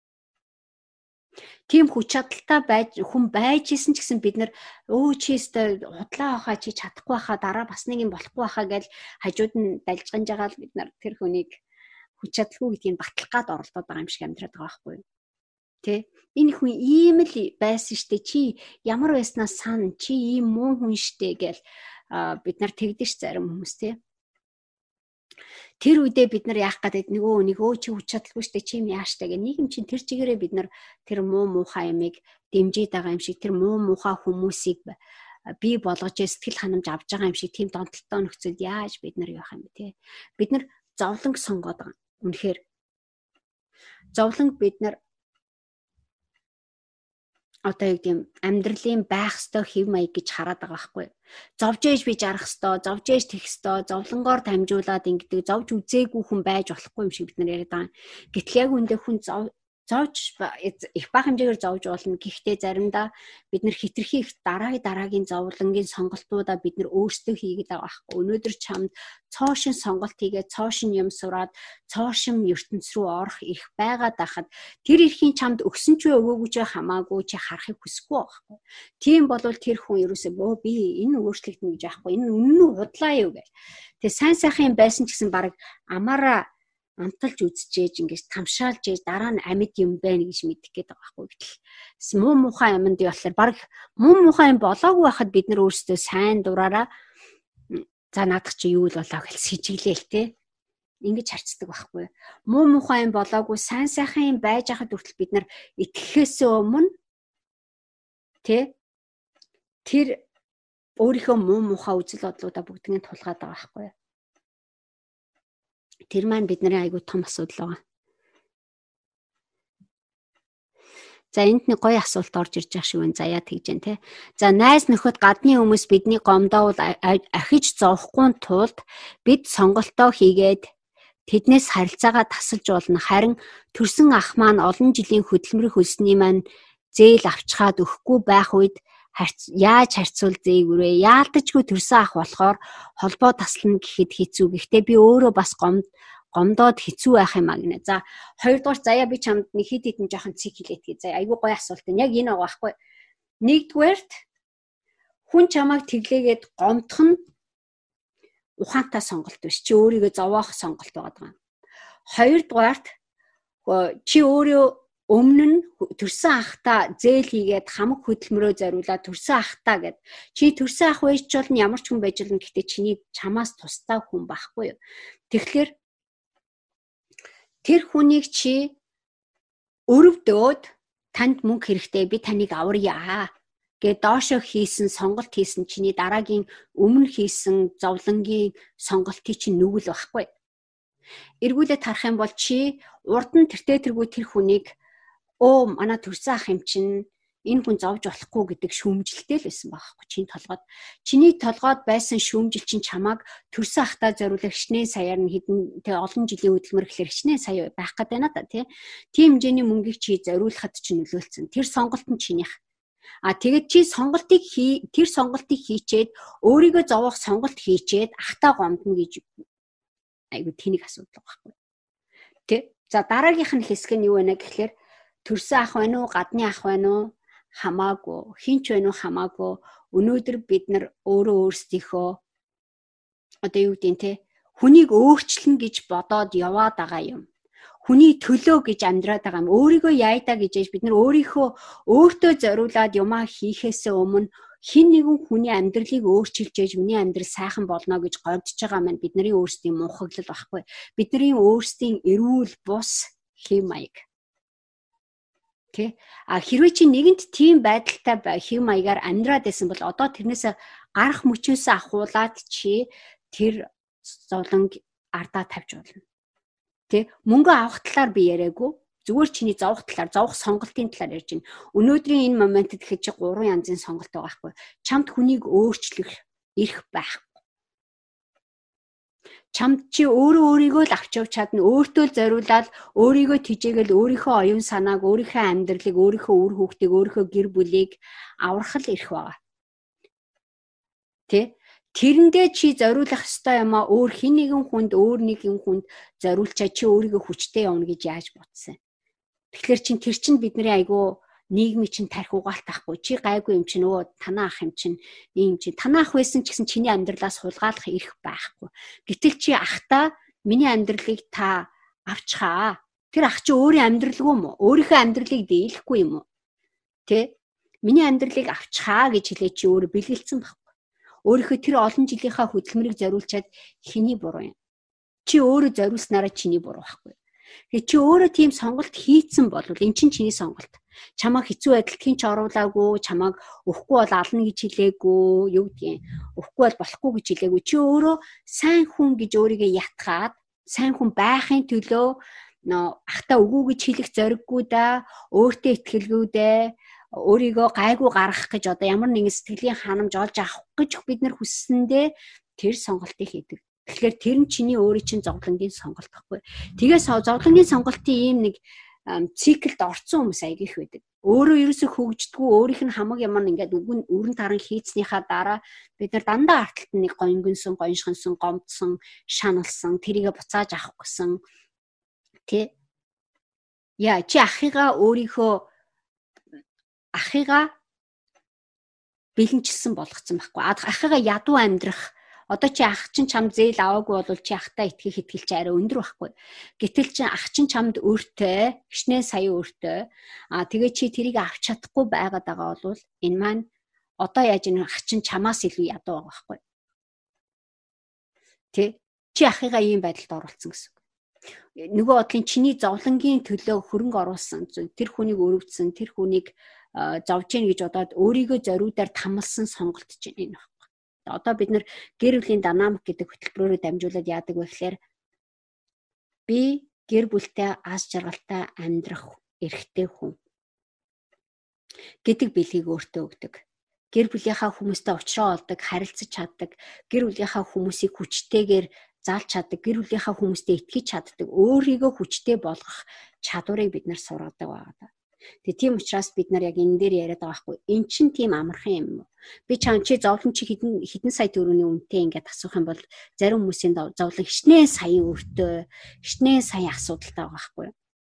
Тийм хүч чадалтай байж хүн байж исэн ч гэсэн бид нар өө чийстэй худлаа хахаа чи чадахгүй хаа дараа бас нэг юм болохгүй хаа гэж хажууд нь далжганж байгаа л бид нар тэр хүнийг хүч чадалгүй гэдгийг батлах гад оролдоод байгаа юм шиг амьдраад байгаа байхгүй юу? Тэ? Энэ хүн ийм л байсан штэ, чи ямар байснаас сан, чи ийм муу хүн штэ гэл бид нар тэгдэж зарим хүмүүс тэ. Тэр үедээ бид нар яах гэдэг нөгөө нөгөө чи хүч чадалгүй штэ, чи юм яаштай гэх нийгэм чинь тэр чигээрээ бид нар тэр муу муухай ямиг дэмжиж байгаа юм шиг, тэр муу муухай хүмүүсийг бий болгож сэтгэл ханамж авч байгаа юм шиг тийм донтолтой нөхцөлд яаж бид нар явах юм бэ те? Бид нар зовлонг сонгоод байгаа. Үнэхээр зовлонг бид нар одоо яг тийм амьдралын байх ёстой хэв маяг гэж хараад байгаа байхгүй. Зовж ээж би жарах ёстой, зовж ээж тэх ёстой, зовлонгоор дамжуулаад ингэдэг, зовж үзээгүй хүн байж болохгүй юм шиг бид нар яриад байгаа. Гэтэл яг үндэ хүн зов зовж их бага хэмжээгээр зовж болно. Гэхдээ заримдаа бид нар хитрхи их дараагийн дараагийн зовлонгийн сонголтуудаа бид нар өөрсдөө хийгээд байгаа байхгүй. Өнөөдөр чамд цоошин сонголт хийгээд цоошин юм сураад цоошин ертөнц рүү орох эрх байгаад байхад тэр эрхийн чамд өгсөн ч өгөөгүй ч хамаагүй чи харахыг хүсэхгүй байхгүй. Тийм болвол тэр хүн ерөөсөө бөө би энэ өөрчлөгдөнө гэж яахгүй. Энэ үнэн нь худлаа юу гэл. Тэгээ сайн сайхан юм байсан ч гэсэн баг амаараа амталж үзчихээж ингэж тамшаалж ээж дараа нь амьд юм байна гэж мэдэх гээд байгаа байхгүй. Гэтэл муу муухай юмд болохоор баг муу муухай юм болоогүй байхад бид нар өөрсдөө сайн дураараа за наадах чи юу л болоо гэж сэжиглээл те. Ингэж харцдаг байхгүй. Муу муухай юм болоогүй сайн сайхан юм байж хахад хүртэл бид нар итгэхээс өмнө те тэр өөрийнхөө муу муухай үзэл бодлуудаа бүгднийг тулгаад байгаа байхгүй. Тэр маань бидний айгүй том асуудал байгаа. За энд нэг гоё асуулт орж ирж байгаа шиг байна. За яа тэгж जैन те. За найз нөхөд гадны хүмүүс бидний гомдоол ахиж зовхгүй тулд бид сонголтоо хийгээд тэднээс харилцаагаа тасалж болно. Харин төрсөн ах маань олон жилийн хөдөлмөр хөлсний маань зээл авчхаад өгөхгүй байх үед яаж харьцуул зээгүрээ. Яалтчгүй төрсөн ах болохоор холбоо таслана гэхэд хэцүү. Гэхдээ би өөрөө бас гомд гомдоод хэцүү байх юм аа гинэ. За хоёрдугаар заяа би чамд нэг хэд хэдэн жоохон цэг хэлээдгээ. За айгүй гоё асуулт байна. Яг энэ байгаа байхгүй. Нэгдүгээрт хүн чамайг тэглээгээд гомдох нь ухаантай сонголт биш. Чи өөрийгөө зовоох сонголт байгаа. Хоёрдугаарт чи өөрөө өмнө нь төрсөн ахта зээл хийгээд хамаг хөдөлмөрөө зориулаад төрсөн ахта гэд. Чи төрсөн ах байж ч бол ямар ч хүн байж болно. Гэхдээ чиний чамаас тустай хүн байхгүй юу? Тэгэхээр тэр хүнийг чи өрөвдөөд танд мөнгө хэрэгтэй би таныг аварья гэд доошо хийсэн сонголт хийсэн чиний дараагийн өмнө хийсэн зовлонгийн сонголтыг чи нүгэл байхгүй. Эргүүлээд харах юм бол чи урд нь тэртээ тэргүй тэр хүнийг оо манай төрсөн ах юм чинь энэ хүн зовж болохгүй гэдэг шүүмжилтэй л байсан байхгүй чиний толгойд. Чиний толгойд байсан шүүмжил чинь чамааг төрсөн ахтаа зориулах хичнээн саяар нь хэдэн тэг олон жилийн хөдөлмөр гэхэлэр хичнээн сая байх гээд байна да тий. Тийм хэмжээний мөнгийг чи зориулахад чи нөлөөлсөн. Тэр сонголт нь чинийх. А тэгээд чи сонголтыг хий тэр сонголтыг хийчээд өөрийгөө зовоох сонголт хийчээд ахтаа гомдно гэж айгу тэнийг асуудаг байхгүй. Тэ. За дараагийнх нь хэсэг нь юу вэ гэхэлэр төрсөн ах байна уу, гадны ах байна уу хамаагүй, хинч байна уу хамаагүй. Өнөөдөр бид нар өөрөө өөрсдийнхөө одоо юу гэдэг нь те хүнийг өөрчлөн гэж бодоод яваад байгаа юм. Хүний төлөө гэж амьдраад байгаа юм. Өөрийгөө яйдаа гэж бид нар өөрийнхөө өөртөө зориулаад юмаа хийхээс өмнө хин нэгэн хүний амьдралыг өөрчилж ээж миний амьдрал сайхан болно гэж годж байгаа маань бидний өөрсдийн мунхаглал байхгүй. Бидний өөрсдийн эрүүл бус хэв маяг. Тэ а хэрвээ чи нэгэнт тийм байдалтай хэв маягаар амьдраад байсан бол одоо тэрнээс гарах мөчөөсөө ахуулаад чи тэр зовлонг ардаа тавьж болно. Тэ мөнгө авах талаар би яриаггүй. Зүгээр чиний зовох талаар, зовох сонголтын талаар ярьж байна. Өнөөдрийн энэ моментод ихэд чи гурван янзын сонголт байгаа байхгүй. Чамд хүнийг өөрчлөх эрх байхгүй. Чамд чи өөрөө өөрийгөө л авч явж чадна, өөртөө л зориулаад, өөрийгөө тижээгээл өөрийнхөө оюун санааг, өөрийнхөө амьдралыг, өөрийнхөө үр хүүхдийг, өөрийнхөө гэр бүлийг аврах л эрх байгаа. Тэ? Тэрэндээ чи зориулах ёстой юм а өөр хин нэгэн хүнд, өөр нэгэн хүнд зориулчаа чи өөрийгөө хүчтэй явна гэж яаж бодсон. Тэгэхээр чин тэр чин бидний айгуу нийгмийн чин тарих угаалт ахгүй. Чи гайгүй юм чинь өө танаа ах юм чинь ийм чинь танаа ах байсан ч гэсэн чиний амьдралаас хулгайлах эрх байхгүй. Гэтэл чи ахтаа миний амьдралыг та авчхаа. Тэр ах чи өөрийн амьдралгүй юм уу? Өөрийнхөө амьдралыг дийлэхгүй юм уу? Тэ? Миний амьдралыг авчхаа гэж хэлээ чи өөрөө бэлгэлцсэн байхгүй. Өөрийнхөө тэр олон жилийнхаа хөдөлмөрийг зориулчаад хэний буруу юм? Чи өөрөө зориулснараа чиний буруу байхгүй. Тэгээ чи өөрөө тийм сонголт хийцэн бол эн чинь чиний сонголт. Чамаа хэцүү байдалд хин ч оруулаагүй, чамааг өөхгүй бол ална гэж хэлээгүй, юу гэдгийг өөхгүй бол болохгүй гэж хэлээгүй. Чи өөрөө сайн хүн гэж өөрийгөө ятгаад, сайн хүн байхын төлөө ахта үгүй гэж хэлэх зориггүй да, өөртөө итгэлгүй да, өөрийгөө гайгүй гаргах гэж одоо ямар нэгэн сэтгэлийн ханамж олж авах гэж бид нар хүссэндээ тэр сонголтыг хийдэг. Тэгэхээр тэр нь чиний өөрийн чинь зовлонгийн сонголт байхгүй. Тэгээс зовлонгийн сонголтын ийм нэг циклд орцсон хүмүүс аяг их байдаг. Өөрөө ерөөсөө хөгждгүү, өөрийнх нь хамаг ямар ингээд үгэн өрн таран хийцнийхаа дараа бид нар дандаа арталт нэг гонгонсон, гоншхонсон, гомдсон, шаналсан, тэрийгэ буцааж авах гэсэн тий. Яа, чи ахыгаа өөрийнхөө ахыгаа бэлэнчилсэн болгоцсон байхгүй. Ахыгаа ядуу амьдрах. Одоо чи ах чинь чамд зээл аваагүй бол чи ахтаа итгэх итгэл чи арай өндөр байхгүй. Гэтэл чи ах чинь чамд өөртөө, гişнээ сая өөртөө. Аа тэгээ чи тэрийг авч чадахгүй байгаад байгаа бол энэ маань одоо яаж энэ ах чинь чамаас илүү ядуу байгаа байхгүй. Тэ? Чи ахыгаа ийм байдалд оруулсан гэсэн. Нөгөө бодлын чиний зовлонгийн төлөө хөрөнгө оруулсан. Тэр хүнийг өрөвдсөн, тэр хүнийг зовж гин гэж бодоод өөрийгөө зориудаар тамалсан сонголт чинь энэ байна. Одоо бид нар гэр бүлийн динамик гэдэг хөтөлбөрөөрөө дамжуулаад яадаг вэ гэхээр би гэр бүлтэй аз жаргалтай амьдрах эрхтэй хүн гэдэг бэлгийг өөртөө өгдөг. Гэр бүлийнхаа хүмүүстэй уулзраа олдог, харилцаж чаддаг, гэр бүлийнхаа хүмүүсийг хүчтэйгээр заалж чаддаг, гэр бүлийнхаа хүмүүстэй итгэж чаддаг, өөрийгөө хүчтэй болгох чадварыг бид нар сургадаг байгаа. Тэгээ тийм учраас бид нар яг энэ дээр яриад байгаа байхгүй. Эн чинь тийм амархан юм уу? Би чам чи зовлон чи хідэн хідэн сая төгрөгийн үнэтэй ингээд асуух юм бол зарим хүмүүсийн зовлон хичнээн саяын өртөө, хичнээн саяын асуудалтай байгаа байхгүй.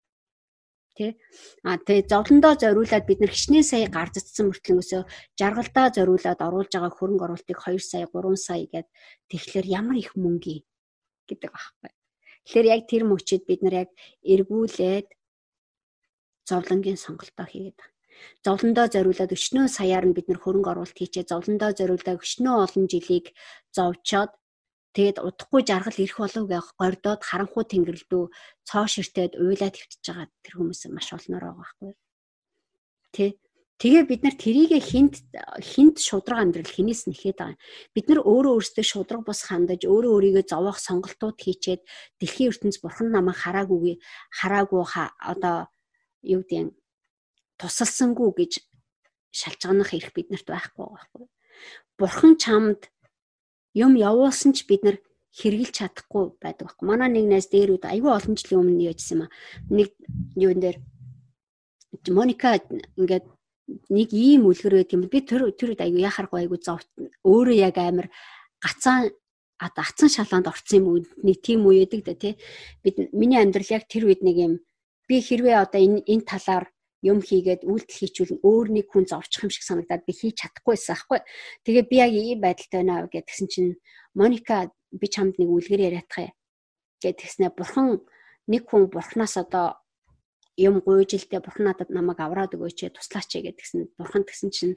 Тэ? А тэгээ зовлондоо зориулаад бид нар хичнээн сая гар зэтсэн мөртлөнгөөсөө жаргалдаа зориулаад оруулж байгаа хөрөнгө оруулалтыг хоёр сая, гурван сая гэдэг тэгэхээр ямар их мөнгө гэдэг байхгүй. Тэгэхээр яг тэр мөчид бид нар яг эргүүлээд зовлонгийн сонголтоо хийгээд байна. Зовлондоо зориулаад өчнөө саяар нь бид нэр хөрөнгө оруулалт хийчээ, зовлондоо зориулаад өчнөө олон жилийг зовчоод тэгээд удахгүй жаргал ирэх болов гэж гордоод харанхуй тэнгэрлдүү цоо ширтээд уйлаад хөвтөж байгаа тэр хүмүүс маш олноор байгаа байхгүй. Тэ? Тэгээ бид нар тэрийг хинт хинт шудраг амьдрал хинээс нэхэд байгаа. Бид нар өөрөө өөрсдөө шудраг бус хандаж, өөрөө өөрийгөө зовоох сонголтууд хийчээд дэлхийн ертөнц бурхан намайг хараагүй хараагүй одоо юу гэдэг тусалсангүй гэж шалчганах эрх биднэрт байхгүй байхгүй. Бурхан чамд юм явуулсан ч бид нар хэрэгжилж чадахгүй байдаг байхгүй. Манай нэг найз дээр үд аюу олон жилийн өмнө яжсэн юм а. Нэг юун дээр Моника ингээд нэг ийм үлгэр байт юм. Би тэр тэр аюу яхахгүй аюу зовт. Өөрөө яг амар гацаан ата ацсан шалаанд орсон юм уу? Нэг тийм үе яадаг да тий. Бид миний амьдрал яг тэр үед нэг юм би хэрвээ одоо энэ энэ талаар юм хийгээд үйлдэл хийчихвэл өөр нэг хүн зовчих юм шиг санагдаад би хийж чадахгүйсэн аахгүй. Тэгээ би яг ийм байдалтай байна гэдгсэн чинь Моника би чамд нэг үлгэр яриадах гэдгснээ бурхан нэг хүн бурхнаас одоо юм гуйж илтээ бурхан надад намайг авраад өгөөч туслаач гэдгсэн бурхан гэсэн чинь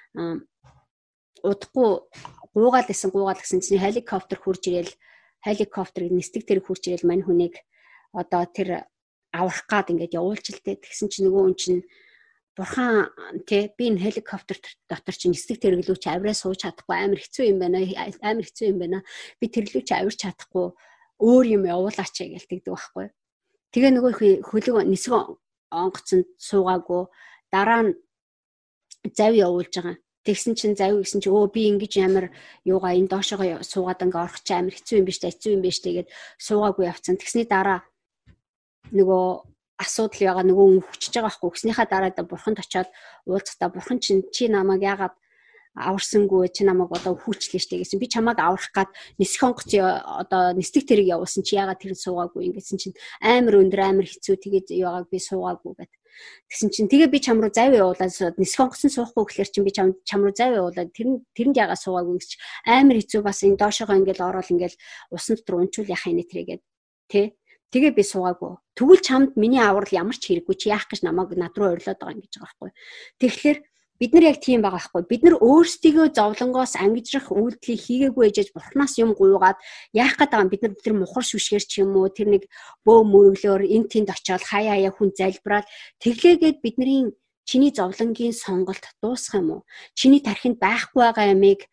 удахгүй гуугаал исэн гуугаал гэсэн чинь хеликоптер хурж ирэл хеликоптерыг нисдэг тэр хурж ирэл мань хүнийг одоо тэр аврах гад ингээд явуулж л дээ. Тэгсэн чинь нөгөө хүн чинь бурхан тий би энэ хеликоптер дотор чинь нисдэг тэрглүүч авираа сууж чадахгүй амар хэцүү юм байна. Амар хэцүү юм байна. Би тэрглүүч авирч чадахгүй өөр юм явуулаач гэлтэгдэг байхгүй. Тэгээ нөгөө хөлөг нисэг онгоцонд суугаагүй дараа нь зав явуулж байгаа. Тэгсэн чинь зав гэсэн чинь өө би ингэж амар юугаа энэ доошоо суугаад ингээ орох чи амар хэцүү юм биш та хэцүү юм биш тэгээд суугаагүй явцсан. Тэгсний дараа нөгөө асуудал яга нөгөө хүн хүчж байгаа байхгүй. Гэснийхаа дараа да бурханд очиод уулзтаа бурхан чинь чи намайг яагаад аварсангүй чи намайг одоо хүүчлээ штэ гэсэн. Би чамайг аврах гад нисэх онгоц одоо нисдэг тэрийг явуулсан чи яагаад тэр суугаагүй ингэсэн чинь амар өндөр амар хэцүү тэгээд яагаад би суугаагүй гэд. Тэгсэн чинь тэгээ би чам руу зав явуулаад нисэх онгоцсон суухгүй гэхэлэр чинь би чам чам руу зав явуулаад тэр тэрэнд яагаад суугаагүй гэж амар хэцүү бас энэ доошоогоо ингээл ороод ингээл усан дотор унчул яхаа нэ тэргээд тэ. Тэгээ би суугаагүй. Тэгвэл чамд миний аврал ямар ч хэрэггүй чи яах гэж намайг над руу орилоод байгаа юм гэж байгаа байхгүй. Тэгэхээр бид нар яг тийм байгаа байхгүй. Бид нар өөрсдийгөө зовлонгоос ангижрах үйлдэлийг хийгээгүй ээжэж бурхнаас юм гуйгаад яах гээд байгаа юм бид нар тэр мухар шүшгээр ч юм уу тэр нэг бөө мөрөглөөр эн тэнд очиод хаяа хаяа хүн залбираад тэглээгээд бидний чиний зовлонгийн сонголт дуусах юм уу? Чиний тархинд байхгүй байгаа ямиг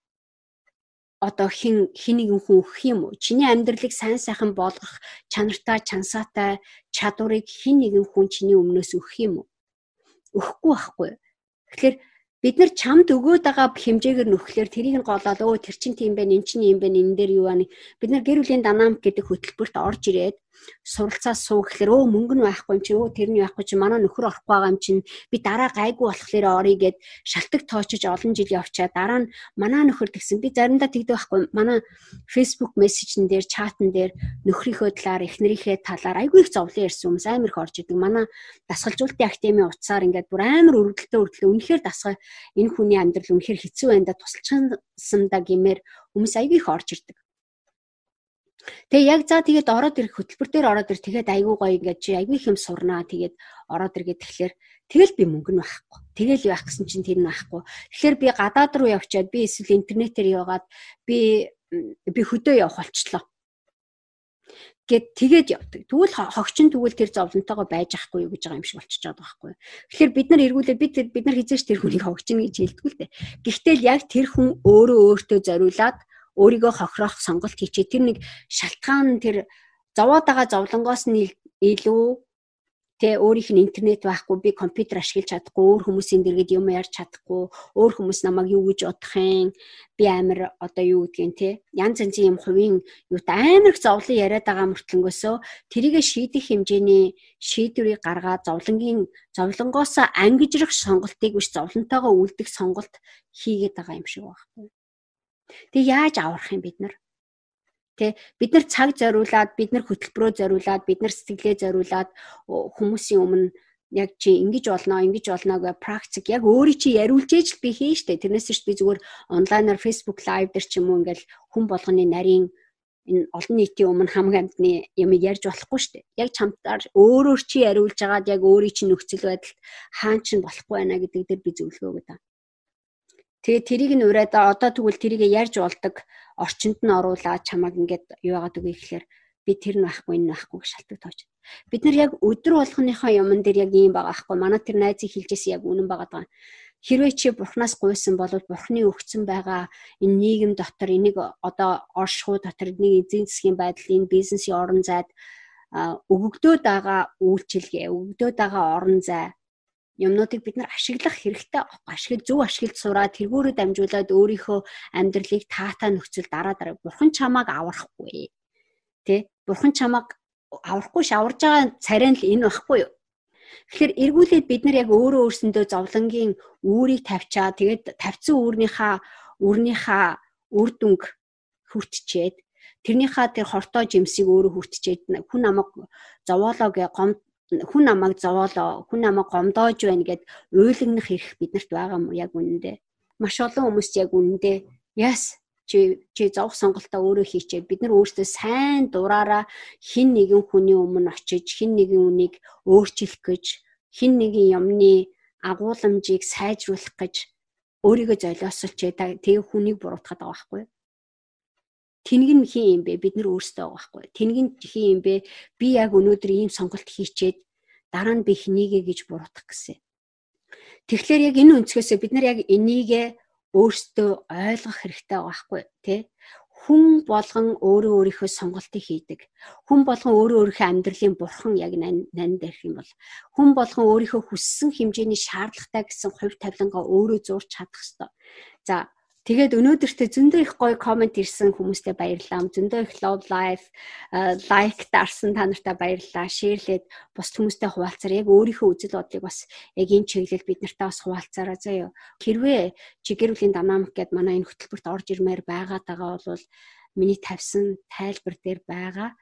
одоо хин хэнийг хүн өгөх юм уу? Чиний амьдралыг сайн сайхан болгох чанартай, чансаатай чадварыг хин нэгэн хүн чиний өмнөөс өгөх юм уу? Өгөхгүй байхгүй. Тэгэхээр бид нар чамд өгөөд байгаа хэмжээгээр нөхлөөр тэрийг нь голоод өө тэр чин тийм байна, эн чин юм байна, энэ дээр юу байна? Бид нар гэр бүлийн динамик гэдэг хөтөлбөрт орж ирээд суралцаа суу гэхээр өө мөнгө нь байхгүй юм чи өө тэр нь байхгүй чи манай нөхөр орохгүй байгаа юм чин би дараа гайгүй болохоор орё гэд шалтак тоочж олон жил явчаа дараа нь манай нөхөр тэгсэн би заримдаа тэгдэг байхгүй манай Facebook мессежн дээр чатн дээр нөхрийнхөө талаар эхнэрийнхээ талаар айгүй их зовлон ярьсан хүмүүс амар их орж идэг манай дасгалжуулалтын академийн утсаар ингээд бүр амар өргөдөлтөө өргөлөө үнэхээр дасгал энэ хүний амьдрал үнэхээр хэцүү байна да тусалчихсандаа гэмээр хүмүүс айгүй их орж ирдэг. Тэгээ яг за тэгээд ороод ирэх хөтөлбөр дээр ороод ир тэгээд айгүй гоё ингээд чи айгүй их юм сурнаа тэгээд ороод иргээд тэгэхээр тэгэл би мөнгө нь байхгүй. Тэгэл яах гэсэн чинь тэр нь байхгүй. Тэгэхээр би гадаад руу явчаад би эсвэл интернетээр яваад би би хөдөө явах болчлоо. Гэт тэгээд явдаг. Тэгвэл хогчин тэгвэл тэр зовлонтойгоо байж ахгүй юу гэж байгаа юм шиг болчихж байгаа байхгүй. Тэгэхээр бид нар эргүүлээ бид бид нар хизээш тэр хүнийг хогчин гэж хэлдэг л дээ. Гэхдээ л яг тэр хүн өөрөө өөртөө зориулаад өөрийгөө хохирох сонголт хийчээ тэр нэг шалтгаан тэр зовоод байгаа зовлонгоос нь илүү тэ өөрийнх нь интернет байхгүй би компьютер ашиглаж чадахгүй өөр хүмүүсийн дэргэд юм ярьж чадахгүй өөр хүмүүс намайг юу гэж бодох юм би амар одоо юу гэдгийг те янз янзын юм хувийн юутай амар их зовлон яриад байгаа мөртлөнгөөсөө тэрийгэ шийдэх хэмжээний шийдвэрийг гаргаад зовлонгийн зовлонгоос ангижрах сонголтыг биш зовлонтойгоо үлдэх сонголт хийгээд байгаа юм шиг байхгүй. Тэг яаж аврах юм бид нар? Тэ бид нар цаг зориулаад, бид нар хөтөлбөрөө зориулаад, бид нар сэтгэлээ зориулаад хүмүүсийн өмнө яг чи ингэж болно, ингэж болно гэх практик яг өөрийн чи яриулж ээж л би хийн штэ. Тэрнээс ч би зүгээр онлайнаар Facebook live дээр ч юм уу ингээл хүн болгоны нарийн энэ олон нийтийн өмнө хамаг амьтны юм ярьж болохгүй штэ. Яг чамтаар өөрөөр чи яриулж агаад яг өөрийн чи нөхцөл байдалд хаан ч болохгүй байна гэдэг дээр би зөвлөгөө өгöd. Тэгээ тэрийг нь ураад одоо тэгвэл тэрийг ярьж болдог орчинд нь оруулаад чамаг ингээд юу яагаад үгүй гэхээр би тэр нь байхгүй энэ байхгүй гэж шалтгаан тоож. Бид нар яг өдөр болгоныхоо юмн дээр яг ийм байгаа байхгүй. Манай тэр найзыг хэлжсэн яг үнэн байгаа даа. Хэрвээ чи бурхнаас гуйсан бол бурхны өгсөн байгаа энэ нийгэм дотор энийг одоо оршихуй дотор нэг эзэн засгийн байдал энэ бизнесийн орон зайд өгөгдөөд байгаа үйлчилгээ, өгөгдөөд байгаа орон зай юмнуудыг бид нар ашиглах хэрэгтэй аахгүй. Ашигла зөв ашиглаж сураад тэргүүрээ дамжуулаад өөрийнхөө амьдралыг таатай нөхцөл дараа дараа бурхан чамааг аврахгүй. Тэ? Бурхан чамааг аврахгүй шаварж байгаа царай л энэ байхгүй юу? Тэгэхээр эргүүлээд бид нар яг өөрөө өөрсөндөө зовлонгийн үүрийг тавьчаа. Тэгээд тавьсан үүрнийхаа үрнийхээ үр дүнг хүртчихэд тэрнийхээ тэр хортой жимсийг өөрөө хүртчихэд хүн намайг зовоолоо гэ гом хүн намайг зовоолоо, хүн намайг гомдоож байна гэд уйлгнах хэрэг биднэрт байгаа юм яг үнэндээ. Маш олон хүмүүс яг үнэндээ яс чи чи зовх сонголтоо өөрөө хийчээд бид нар өөрсдөө сайн дураараа хин нэгэн хүний өмнө очиж хин нэгэн үнийг өөрчлөх гэж хин нэгэн юмны агуулмжийг сайжруулах гэж өөрийгөө золиослчээ тэгээ хүнийг буруутгаад байгаа байхгүй. Тэнэг нь хин юм бэ? Бид нар өөрсдөө байгаа байхгүй. Тэнэг нь хин юм бэ? Би яг өнөөдөр ийм сонголт хийчээд дараа нь би хэнийгээ гэж буруутгах гэсэн. Тэгэхээр яг энэ өнцгөөсөө бид нар яг энийгээ өөрсдөө ойлгох хэрэгтэй байгаа байхгүй тий? Хүн болгон өөрөө өөрийнхөө сонголтыг хийдэг. Хүн болгон өөрөө өөрийнхөө амьдралын бурхан яг нанд дээрх юм бол хүн болгон өөрийнхөө хүссэн хэмжээний шаардлагатай гэсэн хувь тавилангаа өөрөө зурж чадах ёстой. За тэгээд өнөөдөртөө зөндөө их гоё комент ирсэн хүмүүстээ баярлалаа. Зөндөө их love life, лайк дарсан та нартай баярлалаа. Шеэрлээд бус хүмүүстэй хуваалцаар яг өөрийнхөө үзэл бодлыг бас яг энэ чиглэл бид нартай бас хуваалцаараа заяа. Хэрвээ чи гэр бүлийн динамик гэдээ манай энэ хөтөлбөрт орж ирмээр байгаад байгаа бол миний тавьсан тайлбар дээр байгаа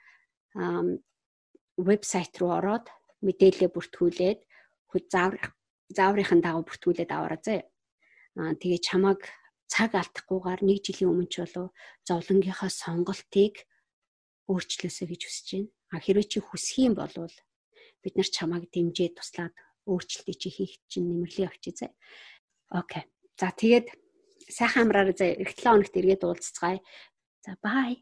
вебсайт руу ороод мэдээлэл бүртгүүлээд заавар зааврынхаа дагуу бүртгүүлээд аваарай заяа. Аа тэгээ чамаг цаг алдахгүйгээр нэг жилийн өмнө ч болов зовлонгийнхаа сонголтыг өөрчлөөсэй гэж хүсэж байна. Хэрвээ чи хүсэх юм бол бид нар чамайг дэмжиж туслаад өөрчлөлтийг чи хийх чинь нэмэрлээ авчи зэ. Окей. За тэгээд сайхан амраарай зэ. Эх долоо хоногт эргээд уулзцгаая. За бай.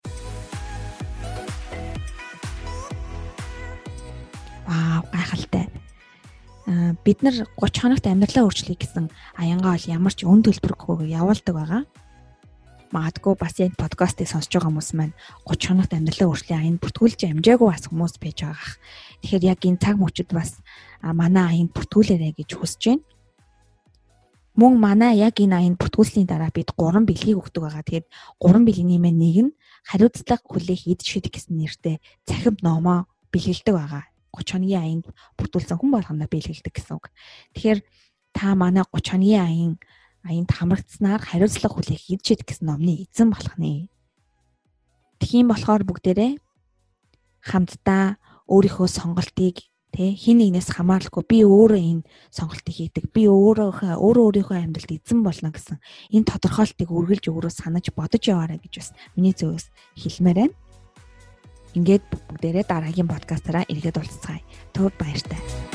Вау, гайхалтай. Аа бид нар гурван хоногт амьдралаа өөрчлөе гэсэн аянгаа бол ямар ч өн төлбөргүй явуулдаг байгаа. Магадгүй бас энэ подкастыг сонсож байгаа хүмүүс маань гурван хоногт амьдралаа өөрчлөе аянд бүртгүүлж амжаагүй бас хүмүүс байж байгаа. Тэгэхээр яг энэ цаг мөчид бас манай аянд бүртгүүлээрэй гэж хүсэж байна. Мөн манай яг энэ аянд бүртгүүлсний дараа бид гурван бэлгийг өгдөг байгаа. Тэгээд гурван бэлгийн нэмээ нэг нь хариуцлага хүлээх эд шид гэсэн нэртэй цахим номоо бэлгэлдэг байгаа. гурван хоногийн аянд бүртгүүлсэн хүн болгоно бэлгэлдэг гэсэн үг. Тэгэхээр та манай гурван хоногийн аян аянд хамрагдсанаар хариуцлага хүлээх эд шид гэсэн номны эзэн болох нэ. Тэгхийн болохоор бүгдээрээ хамтдаа өөрийнхөө сонголтыг тэ хин нэгнээс хамааралгүй би өөрөө энэ сонголтыг хийдэг. Би өөрөө өөрөө өөрийнхөө амьдралд эзэн болно гэсэн энэ тодорхойлтыг үргэлж өөрөө санаж бодож яваарай гэж бас миний зөвөөс хэлмээр байна. Ингээд бүгдээрээ дараагийн подкастаараа эргээд уулзцгаая. Түр баяртай.